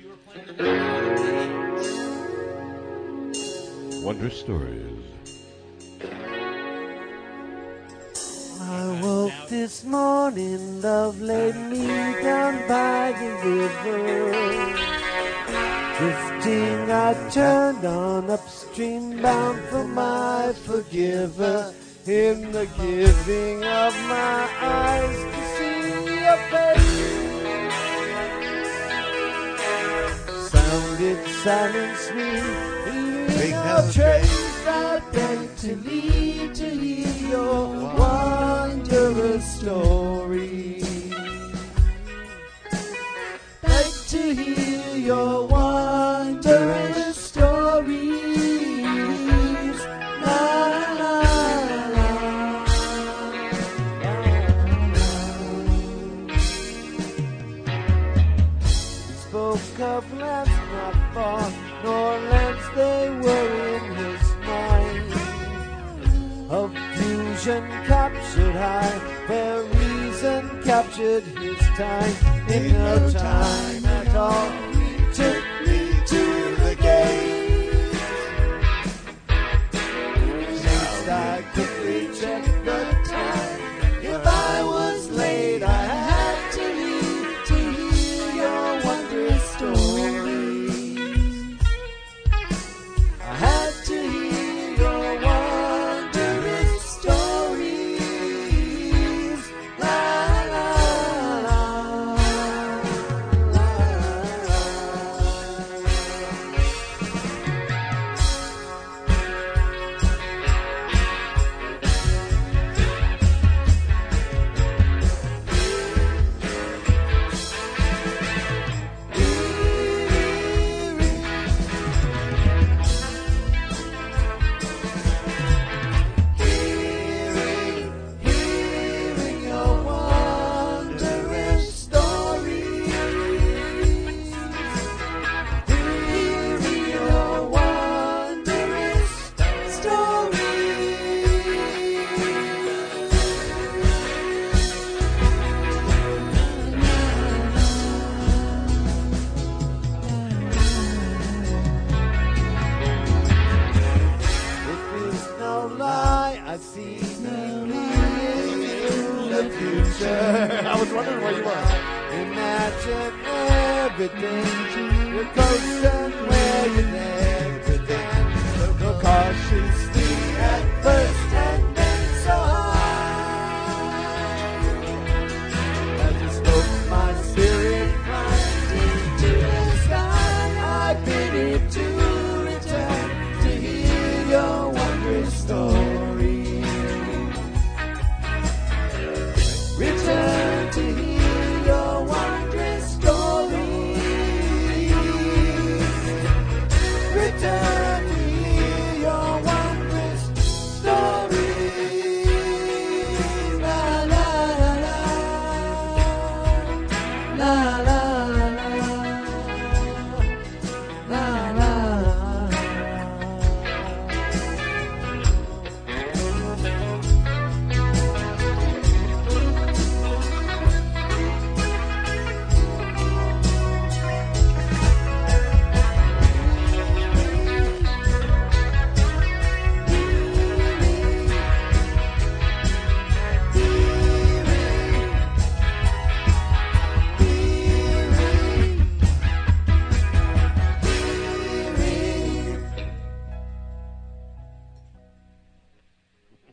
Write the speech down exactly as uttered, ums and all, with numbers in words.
Wonder Stories. I woke this morning, love laid me down by the river. Drifting, I turned on upstream, bound for my forgiver. In the giving of my eyes to see your face, sounded silent, sweet, leaving no trace. I beg to lead to hear your wondrous story. Beg to hear your wondrous stories. La, la, la, la. Spoke of lands not far, nor lands they were in his mind. Of fusion captured high, where reason captured his time. In no time at all, he took me to the gate. Next I quickly checked the time. If I was late, I had to leave to hear your wondrous stories. I had to hear your wondrous stories. La, la, la, Hearing, hearing your wondrous stories. Hearing your wondrous stories. It is no lie, I see me in the future. I was wondering where you were. Imagine everything, your coast and where you never been. So go cautiously at first.